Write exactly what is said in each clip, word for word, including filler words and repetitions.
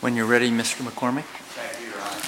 When you're ready, Mister McCormick. Thank you, Your Honor.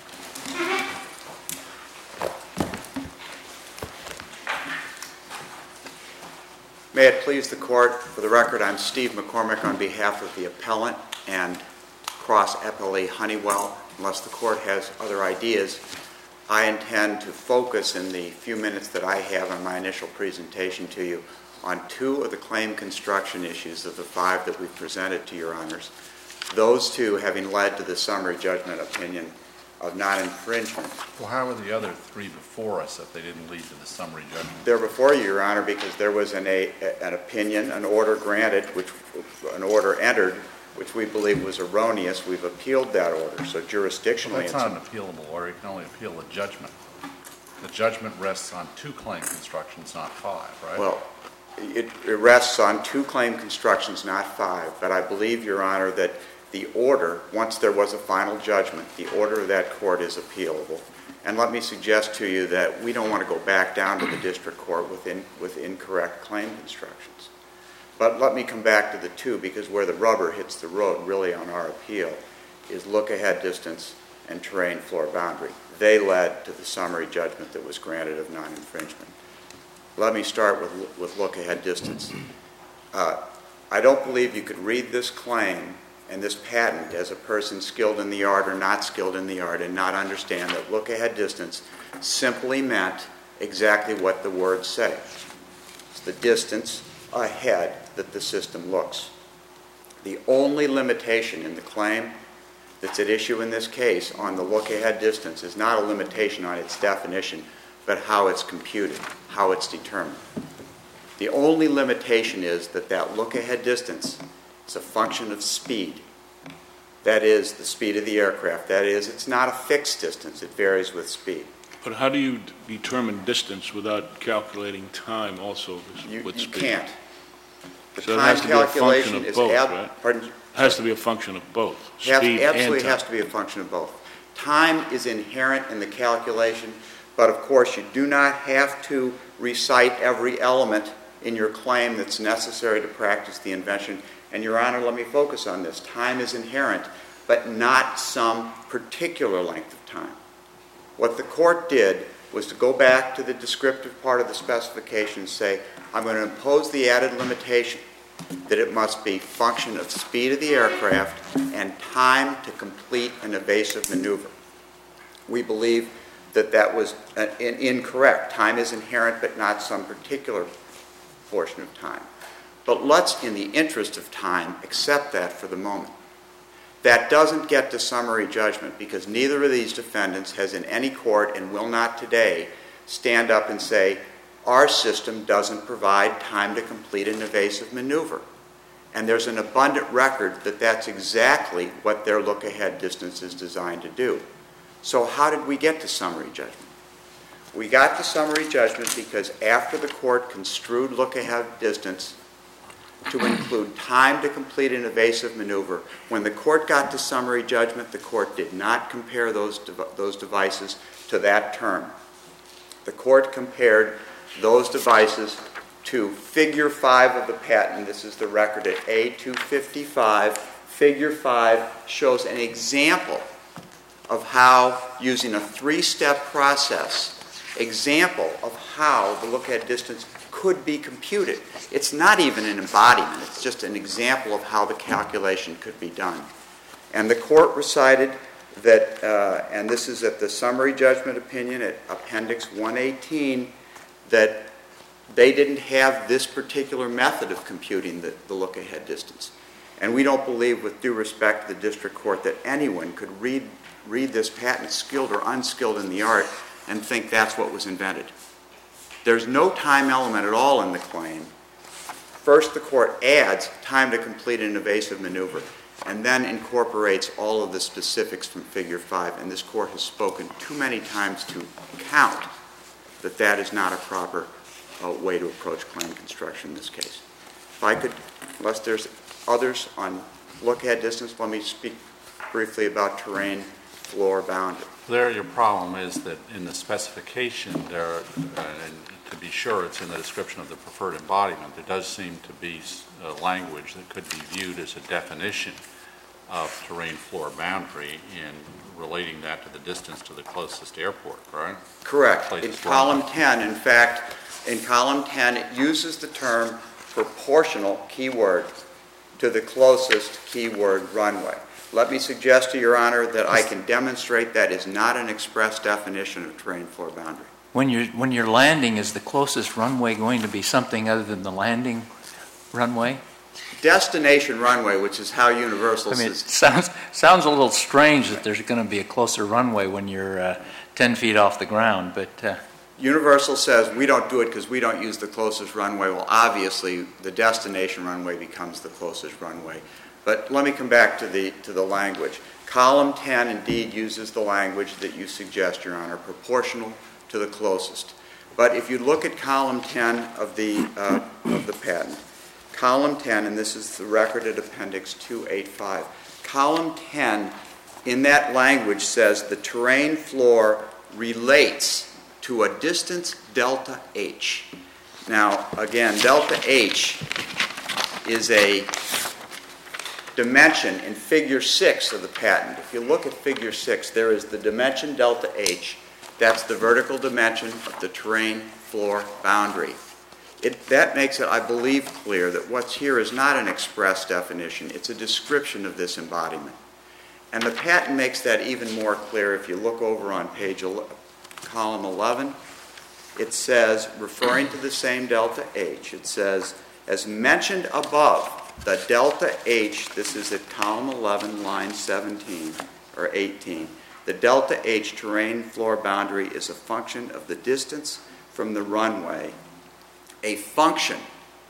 May it please the Court, for the record, I'm Steve McCormick on behalf of the appellant and cross-appellee Honeywell. Unless the Court has other ideas, I intend to focus in the few minutes that I have on my initial presentation to you on two of the claim construction issues of the five that we've presented to Your Honors, those two having led to the summary judgment opinion of non-infringement. Well, how were the other three before us if they didn't lead to the summary judgment? They're before you, Your Honor, because there was an, a, an opinion, an order granted, which an order entered, which we believe was erroneous. We've appealed that order, so jurisdictionally... Well, that's not an appealable order. You can only appeal a judgment. The judgment rests on two claim constructions, not five, right? Well, it, it rests on two claim constructions, not five, but I believe, Your Honor, that the order, once there was a final judgment, the order of that court is appealable. And let me suggest to you that we don't want to go back down to the district court with, in, with incorrect claim constructions. But let me come back to the two, because where the rubber hits the road, really, on our appeal, is look-ahead distance and terrain floor boundary. They led to the summary judgment that was granted of non-infringement. Let me start with, with look-ahead distance. Uh, I don't believe you could read this claim and this patent as a person skilled in the art or not skilled in the art and not understand that look-ahead distance simply meant exactly what the words say. It's the distance ahead that the system looks. The only limitation in the claim that's at issue in this case on the look-ahead distance is not a limitation on its definition, but how it's computed, how it's determined. The only limitation is that that look-ahead distance is a function of speed. That is, the speed of the aircraft. That is, it's not a fixed distance. It varies with speed. But how do you d- determine distance without calculating time also You, with you speed? can't. The So it time has to be a function calculation of is both, ab- right? Pardon? It has to be a function of both, Has- speed absolutely and time. has to be a function of both. Time is inherent in the calculation, but of course you do not have to recite every element in your claim that's necessary to practice the invention. And, Your Honor, let me focus on this. Time is inherent, but not some particular length of time. What the court did was to go back to the descriptive part of the specification and say, I'm going to impose the added limitation that it must be function of speed of the aircraft and time to complete an evasive maneuver. We believe that that was uh, in, incorrect. Time is inherent, but not some particular portion of time. But let's, in the interest of time, accept that for the moment. That doesn't get to summary judgment because neither of these defendants has in any court and will not today stand up and say, our system doesn't provide time to complete an evasive maneuver. And there's an abundant record that that's exactly what their look-ahead distance is designed to do. So how did we get to summary judgment? We got to summary judgment because after the court construed look-ahead distance to include time to complete an evasive maneuver, when the court got to summary judgment, the court did not compare those, dev- those devices to that term. The court compared those devices to figure five of the patent. This is the record at A two fifty-five. Figure five shows an example of how, using a three-step process, example of how the look-ahead distance could be computed. It's not even an embodiment. It's just an example of how the calculation could be done. And the court recited that, uh, and this is at the summary judgment opinion at Appendix one eighteen, that they didn't have this particular method of computing the, the look-ahead distance. And we don't believe, with due respect to the district court, that anyone could read, read this patent, skilled or unskilled in the art, and think that's what was invented. There's no time element at all in the claim. First, the court adds time to complete an evasive maneuver, and then incorporates all of the specifics from Figure five. And this court has spoken too many times to count that that is not a proper uh, way to approach claim construction in this case. If I could, unless there's others on look-ahead distance, let me speak briefly about terrain, floor, boundary. There, your problem is that in the specification, there, are, uh, and to be sure, it's in the description of the preferred embodiment, there does seem to be uh, language that could be viewed as a definition of terrain floor boundary in relating that to the distance to the closest airport, right? Correct. In Places column runway. ten, in fact, in column ten, it uses the term proportional, keyword, to the closest keyword runway. Let me suggest to Your Honor that I can demonstrate that is not an express definition of terrain floor boundary. When you're, when you're landing, is the closest runway going to be something other than the landing runway? Destination runway, which is how Universal I mean, it says. sounds, sounds a little strange that there's going to be a closer runway when you're uh, ten feet off the ground, but uh, Universal says we don't do it because we don't use the closest runway. Well, obviously, the destination runway becomes the closest runway. But let me come back to the, to the language. Column ten indeed uses the language that you suggest, Your Honor, proportional to the closest. But if you look at column ten of the, uh, of the patent, column ten, and this is the record at appendix two eighty-five, column ten in that language says the terrain floor relates to a distance delta H. Now, again, delta H is a dimension in figure six of the patent. If you look at figure six, there is the dimension delta H. That's the vertical dimension of the terrain floor boundary. It, that makes it, I believe, clear that what's here is not an express definition. It's a description of this embodiment. And the patent makes that even more clear if you look over on page eleven, column eleven. It says, referring to the same delta H, it says, as mentioned above, the delta H, this is at column eleven, line seventeen or eighteen, the delta H terrain floor boundary is a function of the distance from the runway, a function,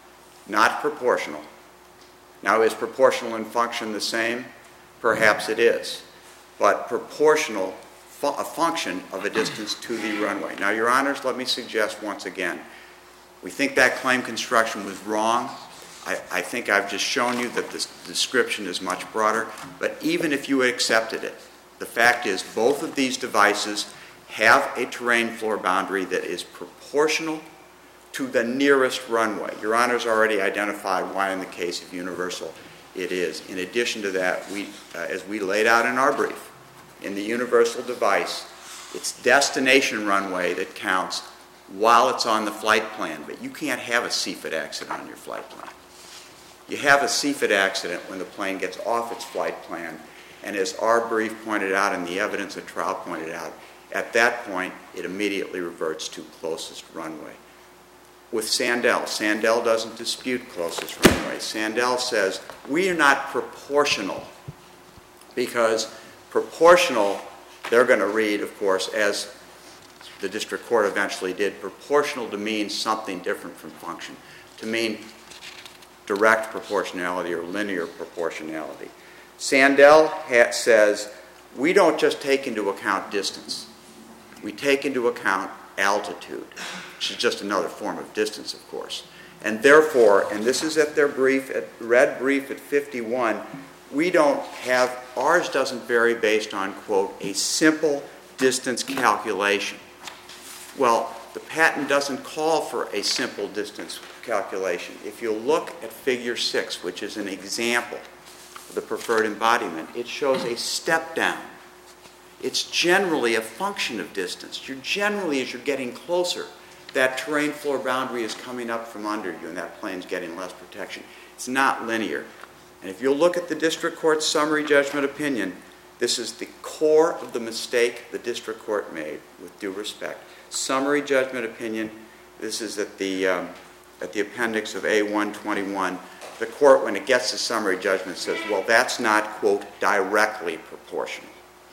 not proportional. Now, is proportional and function the same? Perhaps it is, but proportional, fu- a function of a distance to the runway. Now, Your Honors, let me suggest once again, we think that claim construction was wrong. I, I think I've just shown you that this description is much broader, but even if you accepted it, the fact is both of these devices have a terrain floor boundary that is proportional to the nearest runway. Your Honors already identified why in the case of Universal it is. In addition to that, we, uh, as we laid out in our brief, in the Universal device, it's destination runway that counts while it's on the flight plan, but you can't have a C F I T accident on your flight plan. You have a C F I T accident when the plane gets off its flight plan, and as our brief pointed out and the evidence at trial pointed out, at that point, it immediately reverts to closest runway. With Sandell, Sandell doesn't dispute closest runway. Sandell says, we are not proportional, because proportional, they're going to read, of course, as the district court eventually did, proportional to mean something different from function, to mean direct proportionality or linear proportionality. Sandell ha- says, we don't just take into account distance. We take into account altitude, which is just another form of distance, of course. And therefore, and this is at their brief, at red brief at fifty-one, we don't have, ours doesn't vary based on, quote, a simple distance calculation. Well, the patent doesn't call for a simple distance calculation. If you look at figure six, which is an example of the preferred embodiment, it shows a step down. It's generally a function of distance. You're generally, as you're getting closer, that terrain floor boundary is coming up from under you and that plane's getting less protection. It's not linear. And if you'll look at the district court's summary judgment opinion, this is the core of the mistake the district court made, with due respect. Summary judgment opinion, this is at the, um, at the appendix of A one twenty-one. The court, when it gets to summary judgment, says, well, that's not, quote, directly proportional.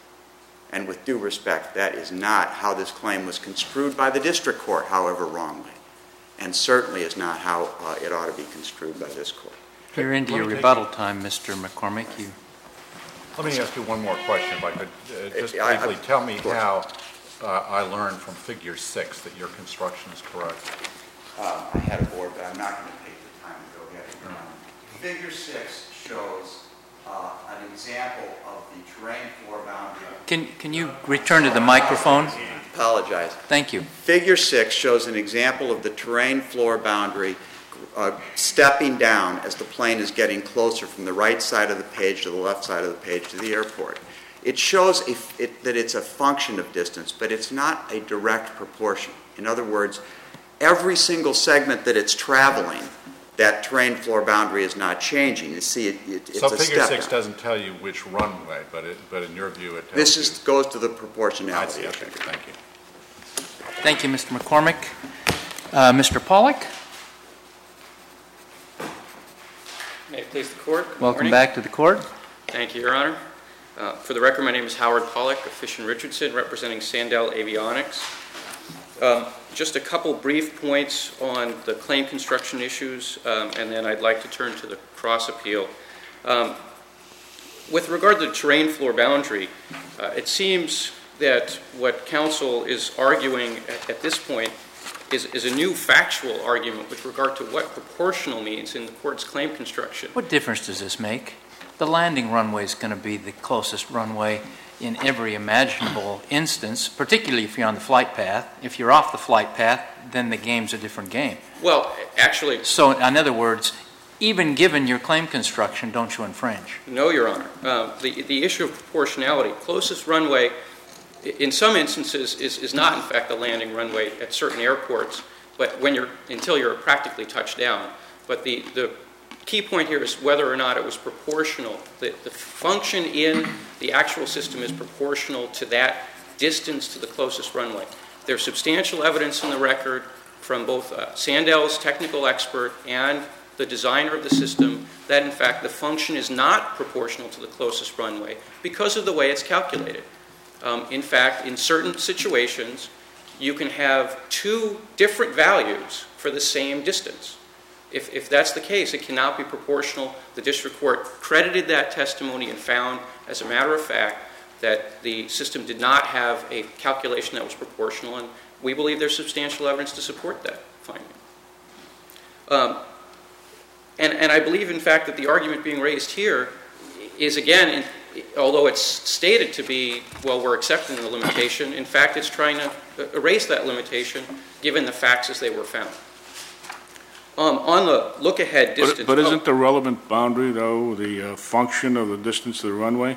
And with due respect, that is not how this claim was construed by the district court, however wrongly. And certainly is not how uh, it ought to be construed by this court. You're into your rebuttal time, Mister McCormick. You. Let me ask you one more question, if I could. Uh, just I- I- briefly tell me of course. how uh, I learned from figure six that your construction is correct. Uh, I had a board, but I'm not going to take the time to go get it. Um, Figure six shows uh, an example of the terrain floor boundary. Can, can you return to the microphone? Apologize. Thank you. Figure six shows an example of the terrain floor boundary uh, stepping down as the plane is getting closer from the right side of the page to the left side of the page to the airport. It shows a, it, that it's a function of distance, but it's not a direct proportion. In other words, every single segment that it's traveling, that terrain floor boundary is not changing. You see, it, it, it's so a step figure six down. doesn't tell you which runway, but it, but in your view, it tells This you. is, goes to the I proportionality. see. Okay, thank you. Thank you, Mister McCormick. Uh, Mister Pollack, May it please the Court. Good welcome morning. back to the court. Thank you, Your Honor. Uh, for the record, my name is Howard Pollack of Fish and Richardson, representing Sandell Avionics. Um, just a couple brief points on the claim construction issues, um, and then I'd like to turn to the cross appeal. Um, with regard to the terrain floor boundary, uh, it seems that what counsel is arguing at, at this point is, is a new factual argument with regard to what proportional means in the court's claim construction. What difference does this make? The landing runway is going to be the closest runway in every imaginable instance, particularly if you're on the flight path. If you're off the flight path, then the game's a different game. Well, actually, So, in other words, even given your claim construction, don't you infringe? no, Your Honor. Uh, the, the issue of proportionality, closest runway, i- in some instances, is, is not, in fact, the landing runway at certain airports, but when you're, until you're practically touched down. But the, the key point here is whether or not it was proportional. The, the function in the actual system is proportional to that distance to the closest runway. There's substantial evidence in the record from both uh, Sandell's technical expert and the designer of the system that, in fact, the function is not proportional to the closest runway because of the way it's calculated. Um, in fact, in certain situations, you can have two different values for the same distance. If, if that's the case, it cannot be proportional. The district court credited that testimony and found, as a matter of fact, that the system did not have a calculation that was proportional, and we believe there's substantial evidence to support that finding. Um, and, and I believe, in fact, that the argument being raised here is, again, in, although it's stated to be, well, we're accepting the limitation, in fact, it's trying to erase that limitation given the facts as they were found. Um, on the look-ahead distance... But, but isn't the relevant boundary, though, the uh, function of the distance to the runway?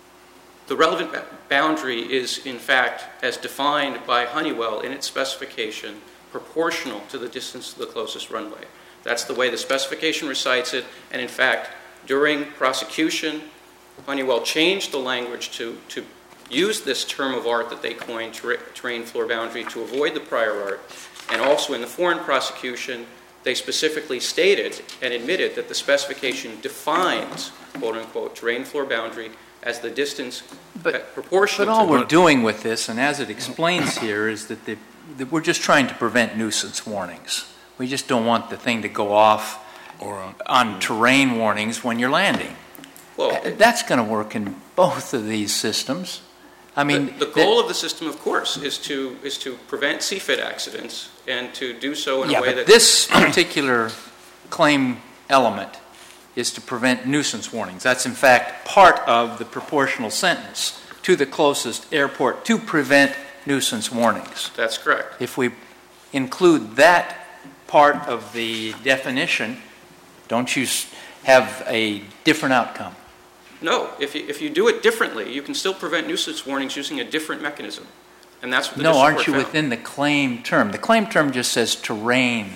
The relevant ba- boundary is, in fact, as defined by Honeywell in its specification, proportional to the distance to the closest runway. That's the way the specification recites it, and in fact, during prosecution, Honeywell changed the language to, to use this term of art that they coined, ter- terrain floor boundary, to avoid the prior art, and also in the foreign prosecution, they specifically stated and admitted that the specification defines, quote-unquote, terrain floor boundary as the distance But, proportional but all to we're the... doing with this, and as it explains here, is that, the, that we're just trying to prevent nuisance warnings. We just don't want the thing to go off Or on, on terrain warnings when you're landing. Well, That's going to work in both of these systems. I mean, the, the goal of the system, of course, is to is to prevent C F I T accidents and to do so in yeah, a way but that... this particular claim element is to prevent nuisance warnings. That's, in fact, part of the proportional sentence to the closest airport to prevent nuisance warnings. That's correct. If we include that part of the definition, don't you s- have a different outcome? No, if you, if you do it differently, you can still prevent nuisance warnings using a different mechanism. And that's what the No, district aren't court you found. within the claim term? The claim term just says terrain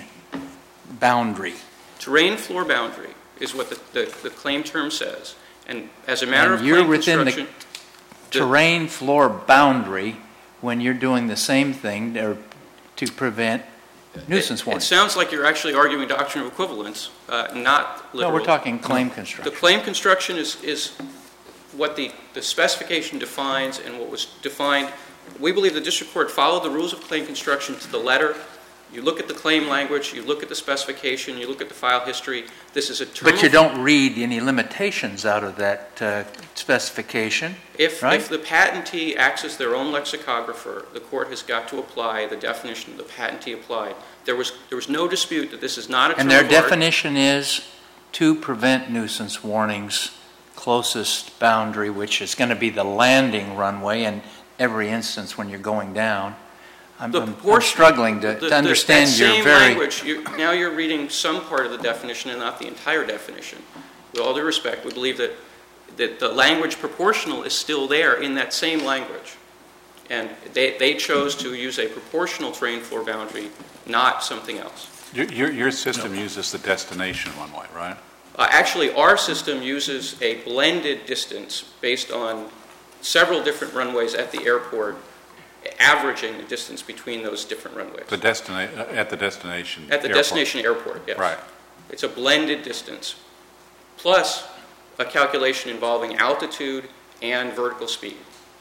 boundary. Terrain floor boundary is what the, the, the claim term says. And as a matter And of you're claim within the construction... the- Terrain floor boundary when you're doing the same thing or to prevent nuisance It warnings. sounds like you're actually arguing doctrine of equivalence, uh, not No, literal. we're talking claim The construction. claim construction is, is what the, the specification defines and what was defined. We believe the district court followed the rules of claim construction to the letter. You look at the claim language, you look at the specification, you look at the file history. This is a term. But you of- don't read any limitations out of that uh, specification, If, right? if the patentee acts as their own lexicographer, the court has got to apply the definition the patentee applied. There was, there was no dispute that this is not a term And their of art. definition is to prevent nuisance warnings, closest boundary, which is going to be the landing runway in every instance when you're going down. I'm, The I'm- I'm proportion- struggling to the- to understand the, that your same very... language, you, now you're reading some part of the definition and not the entire definition. With all due respect, we believe that, that the language proportional is still there in that same language. And they, they chose to use a proportional terrain floor boundary, not something else. Your, your, your system uses the destination runway, right? Uh, actually, our system uses a blended distance based on several different runways at the airport, averaging the distance between those different runways. The destina- uh, at the destination At the airport. destination airport, yes. Right. It's a blended distance, plus a calculation involving altitude and vertical speed,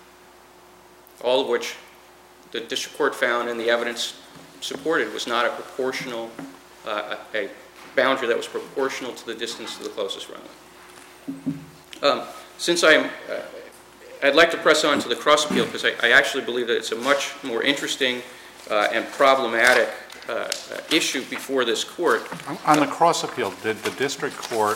all of which the district court found and the evidence supported was not a proportional, uh, a boundary that was proportional to the distance to the closest runway. Um, since I'm, uh, I'd like to press on to the cross appeal because I, I actually believe that it's a much more interesting uh, and problematic uh, uh, issue before this court. On the cross appeal, did the district court,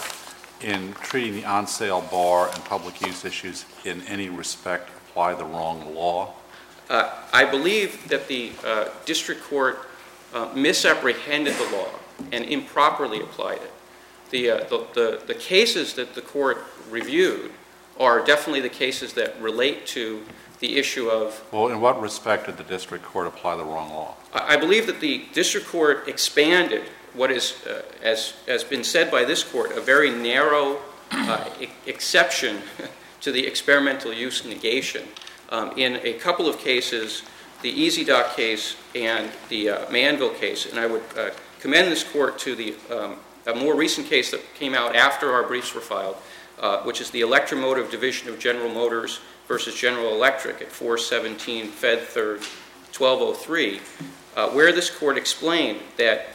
in treating the on-sale bar and public use issues, in any respect apply the wrong law? Uh, I believe that the uh, district court uh, misapprehended the law and improperly applied it. The, uh, the, the, the cases that the court reviewed are definitely the cases that relate to the issue of... Well, in what respect did the district court apply the wrong law? I, I believe that the district court expanded what is, uh, as has been said by this court, a very narrow uh, e- exception to the experimental use negation. Um, in a couple of cases, the EasyDoc case and the uh, Manville case, and I would uh, commend this court to the um, a more recent case that came out after our briefs were filed, uh, which is the Electromotive Division of General Motors versus General Electric at four seventeen Fed Third twelve oh three, uh, where this court explained that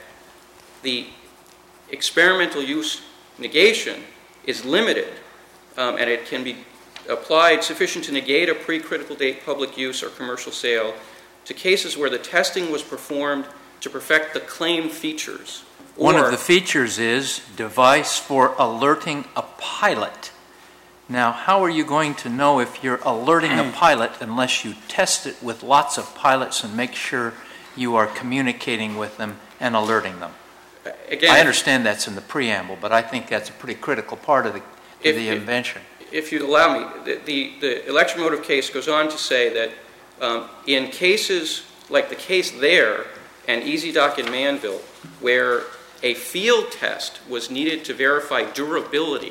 the experimental use negation is limited, um, and it can be applied sufficient to negate a pre-critical date public use or commercial sale to cases where the testing was performed to perfect the claimed features. One or, of the features is device for alerting a pilot. Now, how are you going to know if you're alerting a pilot unless you test it with lots of pilots and make sure you are communicating with them and alerting them? again, I understand that's in the preamble, but I think that's a pretty critical part of the, If- the if- invention. If you'd allow me, the, the, the electromotive case goes on to say that um, in cases like the case there and EasyDoc in Manville, where a field test was needed to verify durability,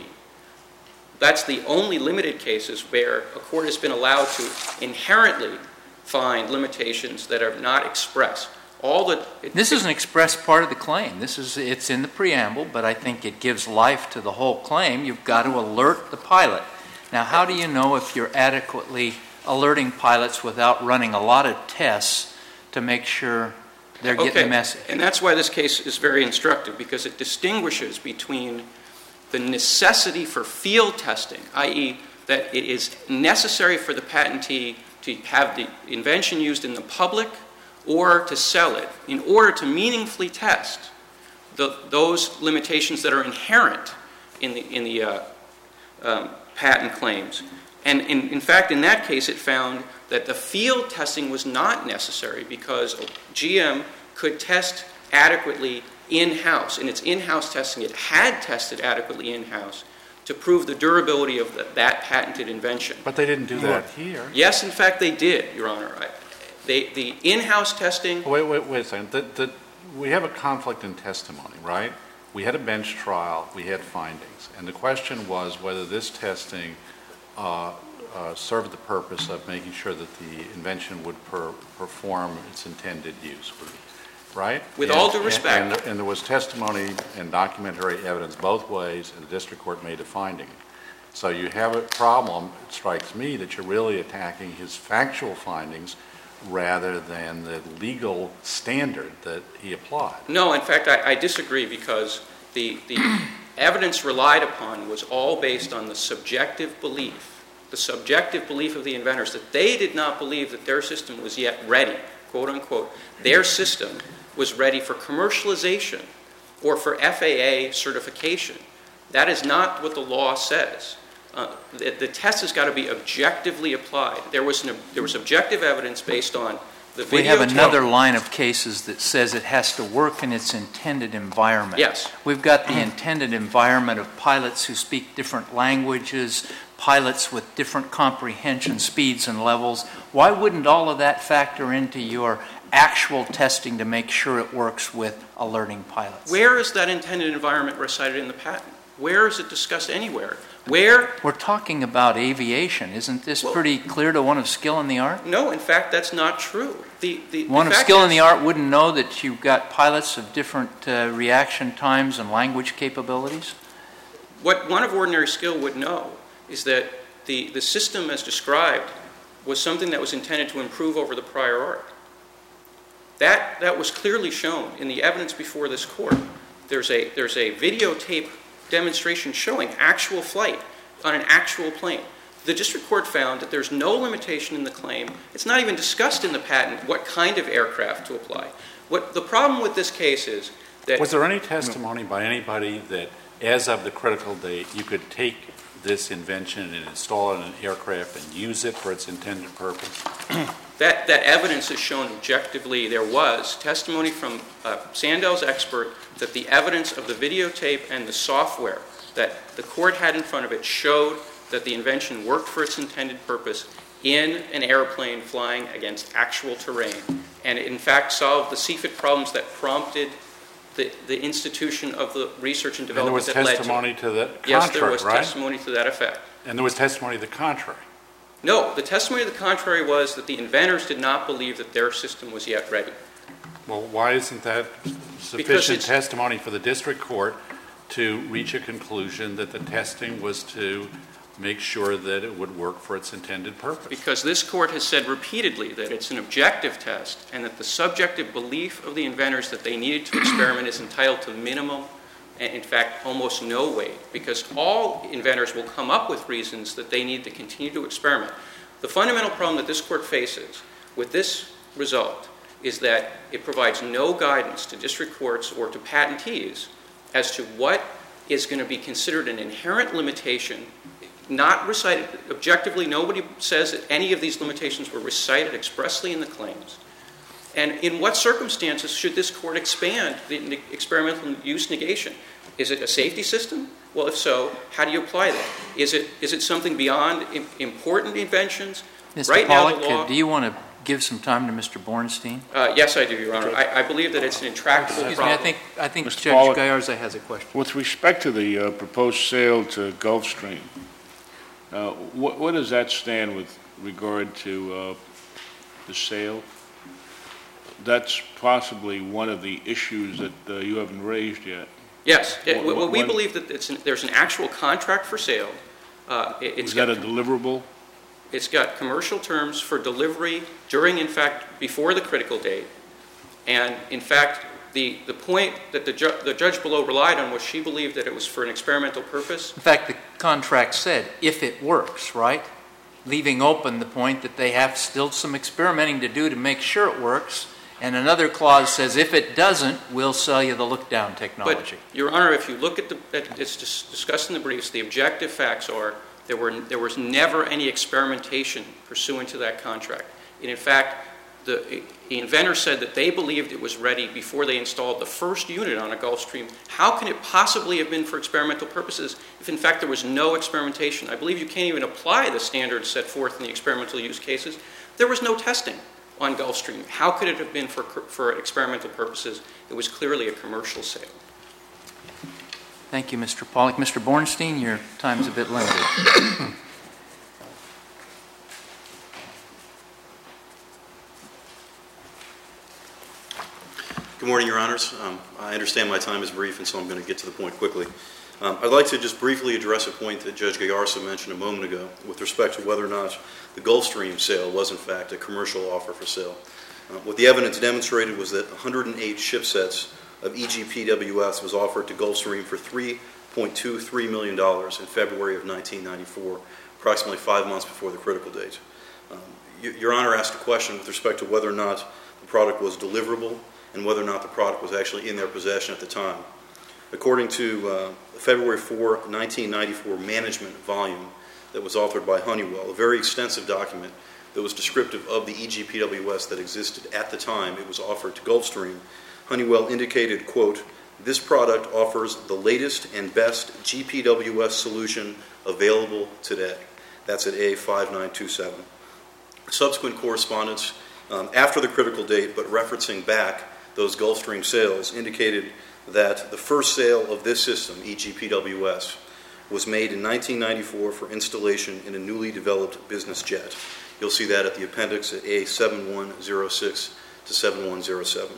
that's the only limited cases where a court has been allowed to inherently find limitations that are not expressed. All the, it, This is an express part of the claim. This is, it's in the preamble, but I think it gives life to the whole claim. You've got to alert the pilot. Now, how do you know if you're adequately alerting pilots without running a lot of tests to make sure they're getting okay. the message? And that's why this case is very instructive, because it distinguishes between the necessity for field testing, that is that it is necessary for the patentee to have the invention used in the public or to sell it in order to meaningfully test the, those limitations that are inherent in the, in the uh, um, patent claims. And in, in fact, in that case, it found that the field testing was not necessary because G M could test adequately in-house. In its in-house testing, it had tested adequately in-house to prove the durability of the, that patented invention. But they didn't do that here. Yes, in fact, they did, Your Honor. I, they, the in-house testing... Wait, wait, wait a second. The, the, we have a conflict in testimony, right? We had a bench trial. We had findings. And the question was whether this testing uh, uh, served the purpose of making sure that the invention would per, perform its intended use, right? With and, all due respect. And, and, and there was testimony and documentary evidence both ways, and the district court made a finding. So you have a problem, it strikes me, that you're really attacking his factual findings rather than the legal standard that he applied. No, in fact, I, I disagree because the, the evidence relied upon was all based on the subjective belief, the subjective belief of the inventors that they did not believe that their system was yet ready, quote unquote. Their system was ready for commercialization or for F A A certification. That is not what the law says. Uh, the, the test has got to be objectively applied. There was, an, there was objective evidence based on The We have videotape- another line of cases that says it has to work in its intended environment. Yes. We've got the intended environment of pilots who speak different languages, pilots with different comprehension speeds and levels. Why wouldn't all of that factor into your actual testing to make sure it works with alerting pilots? Where is that intended environment recited in the patent? Where is it discussed anywhere? Where? We're talking about aviation. Isn't this Well, pretty clear to one of skill in the art? No, in fact, that's not true. The, the, the One of fact skill in is- the art wouldn't know that you've got pilots of different uh, reaction times and language capabilities? What one of ordinary skill would know is that the, the system as described was something that was intended to improve over the prior art. That, that was clearly shown in the evidence before this court. There's a, there's a videotape demonstration showing actual flight on an actual plane. The district court found that there's no limitation in the claim. It's not even discussed in the patent what kind of aircraft to apply. What the problem with this case is that... Was there any testimony by anybody that as of the critical date, you could take this invention and install it in an aircraft and use it for its intended purpose? That, that evidence is shown objectively. There was testimony from uh, Sandel's expert that the evidence of the videotape and the software that the court had in front of it showed that the invention worked for its intended purpose in an airplane flying against actual terrain. And it, in fact, solved the C F I T problems that prompted the, the institution of the research and And there development was that led to it. testimony to the contrary, Yes, there was right? testimony to that effect. And there was testimony to the contrary. No, the testimony to the contrary was that the inventors did not believe that their system was yet ready. Well, why isn't that Because sufficient it's- testimony for the district court to reach a conclusion that the testing was to make sure that it would work for its intended purpose? Because this court has said repeatedly that it's an objective test and that the subjective belief of the inventors that they needed to experiment is entitled to minimum and, in fact, almost no weight, because all inventors will come up with reasons that they need to continue to experiment. The fundamental problem that this court faces with this result is that it provides no guidance to district courts or to patentees as to what is going to be considered an inherent limitation, not recited objectively. Nobody says that any of these limitations were recited expressly in the claims. And in what circumstances should this court expand the experimental use negation? Is it a safety system? Well, if so, how do you apply that? Is it is it something beyond im- important inventions? Mister Right Pollack, now, the law. uh, do you want to give some time to Mister Bornstein? Uh, yes, I do, Your Honor. I, I believe that it's an intractable Excuse me, I problem. think, I think Mister Judge Pollack. Gallarza has a question. With respect to the uh, proposed sale to Gulfstream, uh, what, what does that stand with regard to uh, the sale? That's possibly one of the issues that uh, you haven't raised yet. Yes. It- What- well, we what- believe that it's an, there's an actual contract for sale. Uh, it, it's Is that got a deliverable? It's got commercial terms for delivery during, in fact, before the critical date. And, in fact, the, the point that the, ju- the judge below relied on was she believed that it was for an experimental purpose. In fact, the contract said, if it works, right? Leaving open the point that they have still some experimenting to do to make sure it works. And another clause says, if it doesn't, we'll sell you the look-down But, technology. Your Honor, if you look at the, at, it's dis- discussed in the briefs, the objective facts are there were there was never any experimentation pursuant to that contract. And, in fact, the, the inventor said that they believed it was ready before they installed the first unit on a Gulfstream. How can it possibly have been for experimental purposes if, in fact, there was no experimentation? I believe you can't even apply the standards set forth in the experimental use cases. There was no testing on Gulfstream. How could it have been for, for experimental purposes? It was clearly a commercial sale. Thank you, Mister Pollack. Mister Bornstein, your time's a bit limited. Good morning, Your Honors. Um, I understand my time is brief, and so I'm going to get to the point quickly. Um, I'd like to just briefly address a point that Judge Gallarza mentioned a moment ago with respect to whether or not the Gulfstream sale was, in fact, a commercial offer for sale. Uh, what the evidence demonstrated was that one hundred eight shipsets of E G P W S was offered to Gulfstream for three point two three million dollars in February of nineteen ninety-four, approximately five months before the critical date. Um, y- Your Honor asked a question with respect to whether or not the product was deliverable and whether or not the product was actually in their possession at the time. According to uh, February fourth, nineteen ninety-four management volume that was authored by Honeywell, a very extensive document that was descriptive of the E G P W S that existed at the time it was offered to Gulfstream, Honeywell indicated, quote, "This product offers the latest and best G P W S solution available today." That's at A five nine two seven. Subsequent correspondence um, after the critical date, but referencing back those Gulfstream sales, indicated that the first sale of this system, E G P W S, was made in nineteen ninety-four for installation in a newly developed business jet. You'll see that at the appendix at A seven one zero six to seven one zero seven.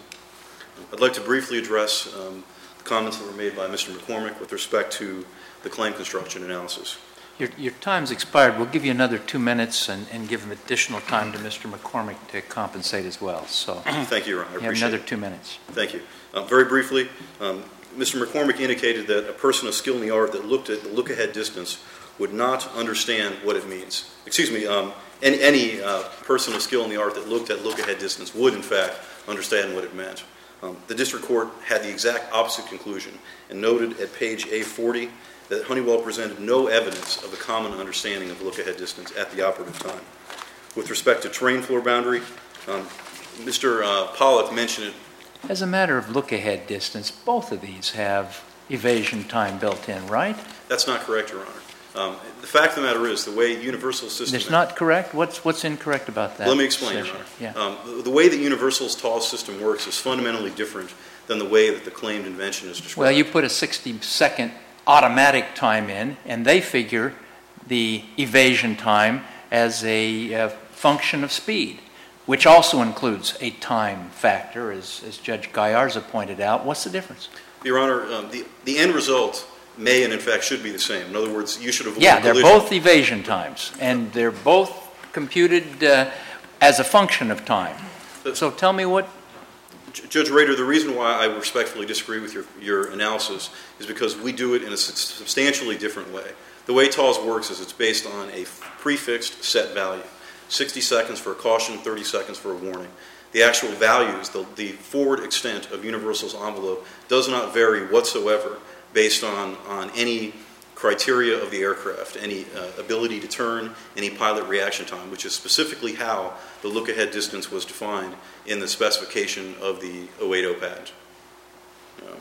I'd like to briefly address um, the comments that were made by Mister McCormick with respect to the claim construction analysis. Your, your time's expired. We'll give you another two minutes and, and give him additional time to Mister McCormick to compensate as well. So Thank you, Your Honor. I you have appreciate another it. two minutes. Thank you. Uh, very briefly, um, Mister McCormick indicated that a person of skill in the art that looked at the look-ahead distance would not understand what it means. Excuse me, um, any, any uh, person of skill in the art that looked at look-ahead distance would, in fact, understand what it meant. Um, the district court had the exact opposite conclusion and noted at page A forty that Honeywell presented no evidence of a common understanding of look-ahead distance at the operative time. With respect to terrain floor boundary, um, Mister Uh, Pollack mentioned it. As a matter of look-ahead distance, both of these have evasion time built in, right? That's not correct, Your Honor. Um, the fact of the matter is, the way Universal System... It's not correct? What's, what's incorrect about that? Let me explain, Your position? Honor. Yeah. Um, the, the way that Universal's T O S system works is fundamentally different than the way that the claimed invention is described. Well, you put a sixty-second automatic time in, and they figure the evasion time as a uh, function of speed, which also includes a time factor, as, as Judge Gallarza pointed out. What's the difference? Your Honor, um, the, the end result may and in fact should be the same. In other words, you should avoid Yeah, they're collision. both evasion times, and they're both computed uh, as a function of time. So tell me what... J- Judge Rader, the reason why I respectfully disagree with your, your analysis is because we do it in a substantially different way. The way T O S works is it's based on a prefixed set value. sixty seconds for a caution, thirty seconds for a warning. The actual values, the, the forward extent of Universal's envelope does not vary whatsoever based on, on any criteria of the aircraft, any uh, ability to turn, any pilot reaction time, which is specifically how the look-ahead distance was defined in the specification of the oh eight oh patent. Um,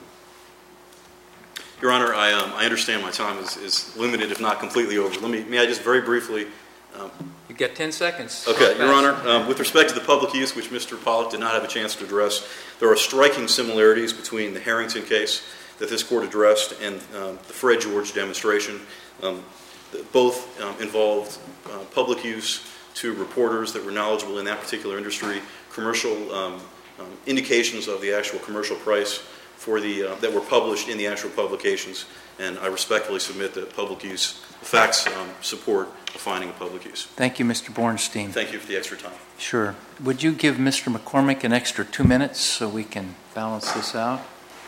Your Honor, I, um, I understand my time is, is limited, if not completely over. Let me, may I just very briefly... Um, You get ten seconds. Okay, Your Honor, um, with respect to the public use, which Mister Pollack did not have a chance to address, there are striking similarities between the Harrington case that this court addressed and um, the Fred George demonstration. Um, both um, involved uh, public use to reporters that were knowledgeable in that particular industry, commercial um, um, indications of the actual commercial price for the uh, that were published in the actual publications, and I respectfully submit that public use facts um, support a finding of public use. Thank you, Mister Bornstein. Thank you for the extra time. Sure. Would you give Mister McCormick an extra two minutes so we can balance this out?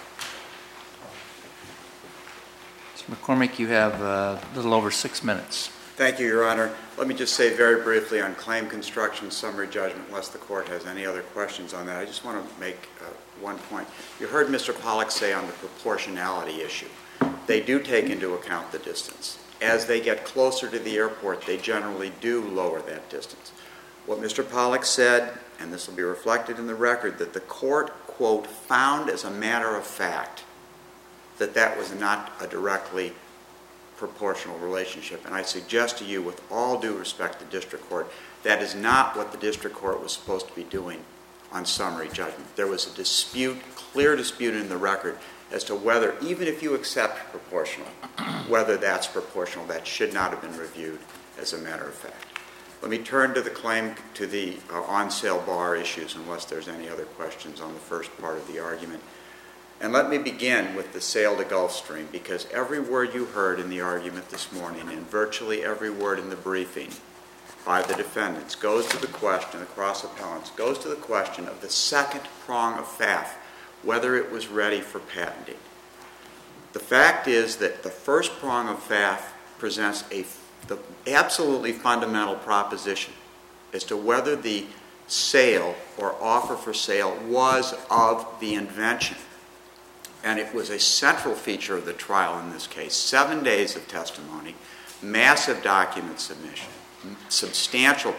Mister McCormick, you have a little over six minutes. Thank you, Your Honor. Let me just say very briefly on claim construction summary judgment, unless the court has any other questions on that. I just want to make uh, one point. You heard Mister Pollack say on the proportionality issue, they do take into account the distance. As they get closer to the airport, they generally do lower that distance. What Mister Pollack said, and this will be reflected in the record, that the court, quote, found as a matter of fact that that was not a directly proportional relationship. And I suggest to you, with all due respect to district court, that is not what the district court was supposed to be doing on summary judgment. There was a dispute, clear dispute in the record, as to whether, even if you accept proportional, whether that's proportional. That should not have been reviewed as a matter of fact. Let me turn to the claim, to the uh, on-sale bar issues, unless there's any other questions on the first part of the argument. And let me begin with the sale to Gulfstream, because every word you heard in the argument this morning, and virtually every word in the briefing by the defendants, goes to the question, the cross-appellants, goes to the question of the second prong of F A F, whether it was ready for patenting. The fact is that the first prong of F A F presents a the absolutely fundamental proposition as to whether the sale or offer for sale was of the invention. And it was a central feature of the trial in this case. Seven days of testimony, massive document submission, substantial post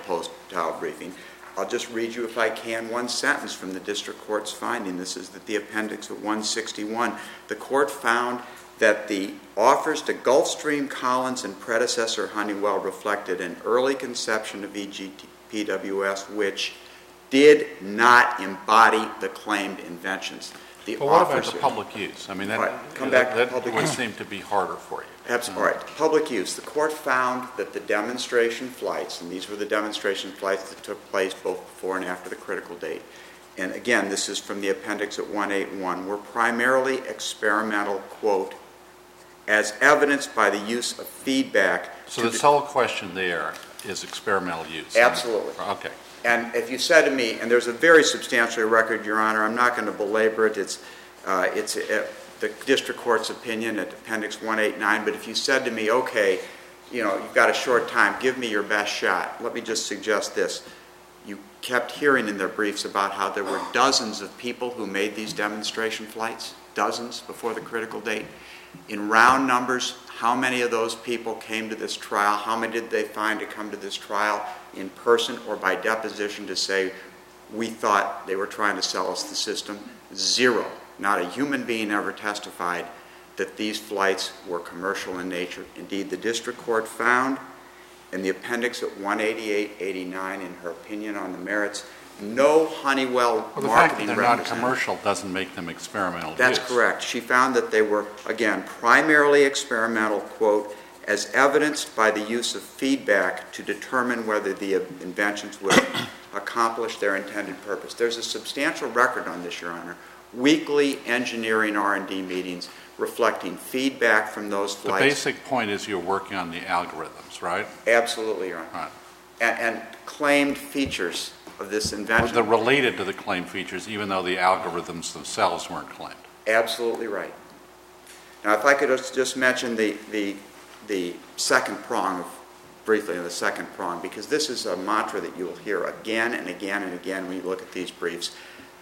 pretrial briefing. I'll just read you, if I can, one sentence from the district court's finding. This is the appendix of one sixty-one. The court found that the offers to Gulfstream, Collins, and predecessor Honeywell reflected an early conception of E G P W S which did not embody the claimed inventions. The But what about offers the here- public use? I mean, that, Right, come back to that public would use. seem to be harder for you. Absolutely. All right. Public use. The court found that the demonstration flights, and these were the demonstration flights that took place both before and after the critical date, and again, this is from the appendix at one eighty-one, were primarily experimental, quote, as evidenced by the use of feedback. So to the the- sole question there is experimental use. Absolutely. Okay. And if you said to me, and there's a very substantial record, Your Honor, I'm not going to belabor it, it's, uh, it's uh, the district court's opinion at appendix one eighty-nine, but if you said to me, okay, you know, you've got a short time, give me your best shot, let me just suggest this. You kept hearing in their briefs about how there were dozens of people who made these demonstration flights, dozens before the critical date. In round numbers, how many of those people came to this trial? How many did they find to come to this trial in person or by deposition to say, we thought they were trying to sell us the system? Zero. Not a human being ever testified that these flights were commercial in nature. Indeed, the district court found in the appendix at one eighty-eight eighty-nine in her opinion on the merits, no Honeywell Well, the fact that marketing they're not representative. commercial doesn't make them experimental That's use. correct. She found that they were, again, primarily experimental, quote, as evidenced by the use of feedback to determine whether the inventions would accomplish their intended purpose. There's a substantial record on this, Your Honor. Weekly engineering R and D meetings reflecting feedback from those The flights. basic point is you're working on the algorithms, right? Absolutely, Your Honor. Right. And, and claimed features of this invention. They're related to the claim features, even though the algorithms themselves weren't claimed. Absolutely right. Now, if I could just, just mention the, the, the second prong, of, briefly, the second prong, because this is a mantra that you will hear again and again and again when you look at these briefs,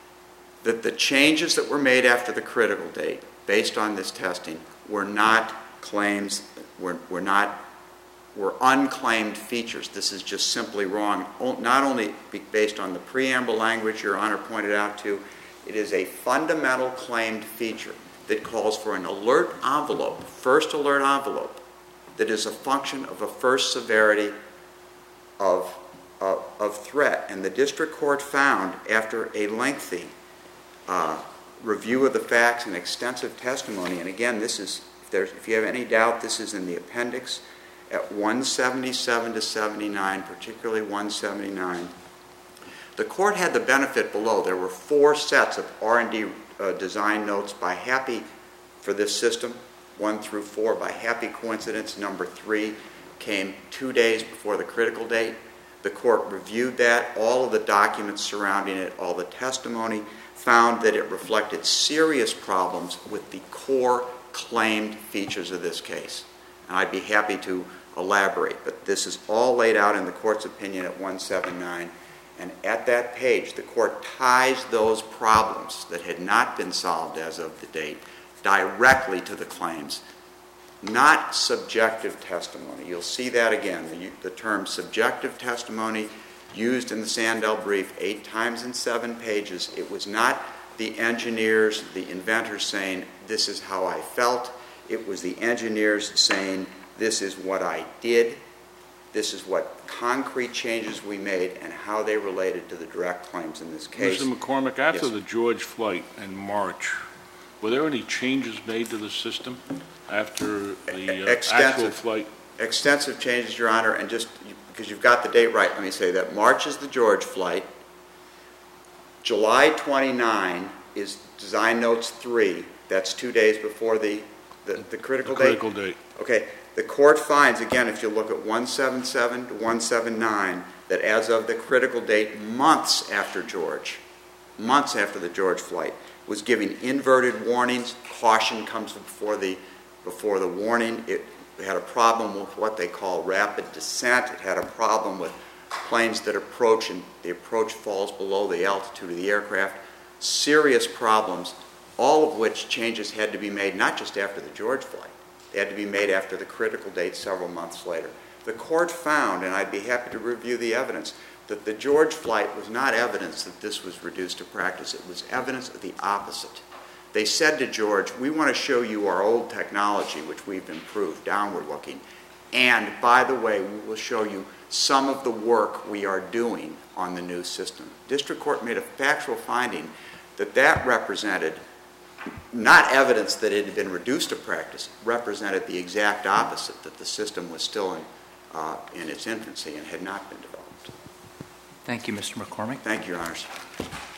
that the changes that were made after the critical date, based on this testing, were not claims, were, were not, were unclaimed features. This is just simply wrong, not only based on the preamble language Your Honor pointed out to, it is a fundamental claimed feature that calls for an alert envelope, first alert envelope, that is a function of a first severity of, of, of threat. And the district court found, after a lengthy uh, review of the facts and extensive testimony, and again, this is, if, there's, if you have any doubt, this is in the appendix at one seventy-seven to seventy-nine, particularly one seventy-nine. The court had the benefit below. There were four sets of R and D uh, design notes by Happy for this system, one through four. By happy coincidence, number three came two days before the critical date. The court reviewed that, all of the documents surrounding it, all the testimony, found that it reflected serious problems with the core claimed features of this case. And I'd be happy to elaborate, but this is all laid out in the court's opinion at one seventy-nine. And at that page, the court ties those problems that had not been solved as of the date directly to the claims, not subjective testimony. You'll see that again, the, the term subjective testimony used in the Sandell brief eight times in seven pages. It was not the engineers, the inventors saying, this is how I felt. It was the engineers saying, this is what I did. This is what concrete changes we made and how they related to the direct claims in this case. Mister McCormick, after Yes. the George flight in March, were there any changes made to the system after the uh, Extensive. actual flight? Extensive changes, Your Honor, and just because you've got the date right, let me say that March is the George flight. July twenty-ninth is Design Notes three. That's two days before the, the, the critical The date. critical date. Okay, the court finds, again, if you look at one seventy-seven to one seventy-nine, that as of the critical date, months after George, months after the George flight, was giving inverted warnings. Caution comes before the, before the warning. It had a problem with what they call rapid descent. It had a problem with planes that approach and the approach falls below the altitude of the aircraft. Serious problems, all of which changes had to be made not just after the George flight. They had to be made after the critical date several months later. The court found, and I'd be happy to review the evidence, that the George flight was not evidence that this was reduced to practice. It was evidence of the opposite. They said to George, we want to show you our old technology, which we've improved, downward looking. And by the way, we will show you some of the work we are doing on the new system. District Court made a factual finding that that represented not evidence that it had been reduced to practice, represented the exact opposite, that the system was still in, uh, in its infancy and had not been developed. Thank you, Mister McCormick. Thank you, Your Honors.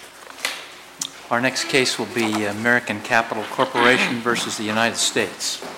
Our next case will be American Capital Corporation versus the United States.